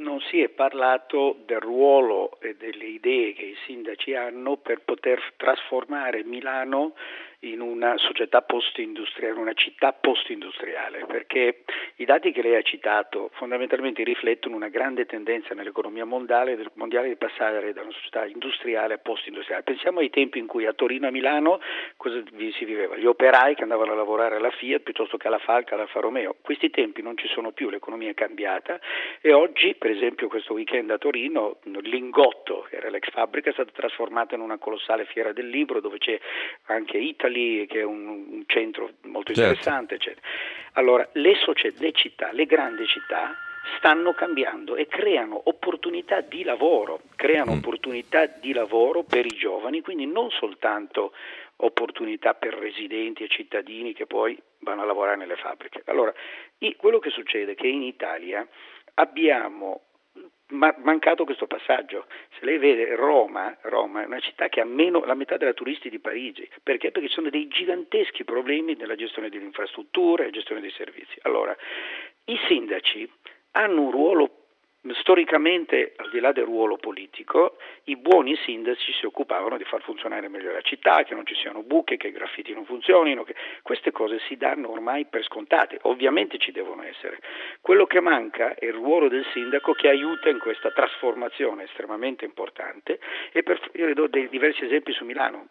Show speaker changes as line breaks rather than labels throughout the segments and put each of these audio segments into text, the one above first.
non si è parlato del ruolo e delle idee che i sindaci hanno per poter trasformare Milano in una società post-industriale, una città post-industriale, perché i dati che lei ha citato fondamentalmente riflettono una grande tendenza nell'economia mondiale di passare da una società industriale a post-industriale. Pensiamo ai tempi in cui a Torino e a Milano cosa si viveva? Gli operai che andavano a lavorare alla Fiat piuttosto che alla Falca, all'Alfa Romeo. Questi tempi non ci sono più, l'economia è cambiata e oggi, per esempio questo weekend a Torino, Lingotto, che era l'ex fabbrica, è stata trasformata in una colossale fiera del libro dove c'è anche Italy, che è un centro molto interessante, eccetera. Allora, le città, le grandi città stanno cambiando e creano opportunità di lavoro, opportunità di lavoro per i giovani, quindi non soltanto opportunità per residenti e cittadini che poi vanno a lavorare nelle fabbriche. Allora, quello che succede è che in Italia abbiamo mancato questo passaggio. Se lei vede Roma è una città che ha meno la metà della turisti di Parigi. Perché? Perché ci sono dei giganteschi problemi nella gestione delle infrastrutture e gestione dei servizi. Allora, i sindaci hanno un ruolo storicamente, al di là del ruolo politico, i buoni sindaci si occupavano di far funzionare meglio la città, che non ci siano buche, che i graffiti non funzionino, che queste cose si danno ormai per scontate, ovviamente ci devono essere. Quello che manca è il ruolo del sindaco che aiuta in questa trasformazione estremamente importante e io le do dei diversi esempi su Milano.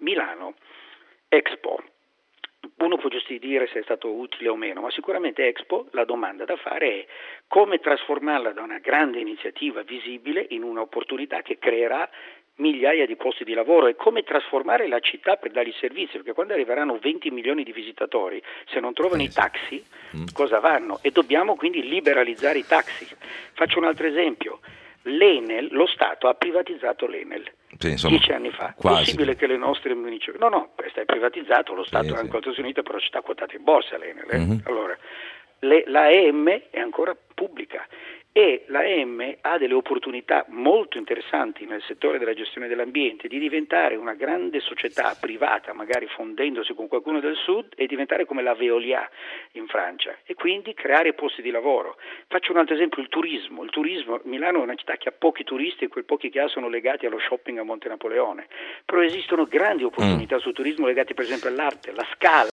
Expo. Uno può dire se è stato utile o meno, ma sicuramente Expo, la domanda da fare è come trasformarla da una grande iniziativa visibile in un'opportunità che creerà migliaia di posti di lavoro e come trasformare la città per dargli servizi, perché quando arriveranno 20 milioni di visitatori, se non trovano i taxi, cosa vanno? E dobbiamo quindi liberalizzare i taxi. Faccio un altro esempio. Lo Stato ha privatizzato l'Enel.
Sì, insomma,
10 anni fa.
quasi.
È possibile che le nostre municipalità... No, questo è privatizzato, lo Stato è ancora unito, però città quotate in borsa l'Enel. Allora, la EM è ancora pubblica e la EM ha delle opportunità molto interessanti nel settore della gestione dell'ambiente di diventare una grande società privata, magari fondendosi con qualcuno del sud e diventare come la Veolia in Francia e quindi creare posti di lavoro. Faccio un altro esempio, il turismo. Milano è una città che ha pochi turisti e quei pochi che ha sono legati allo shopping a Monte Napoleone, però esistono grandi opportunità sul turismo legati per esempio all'arte, la Scala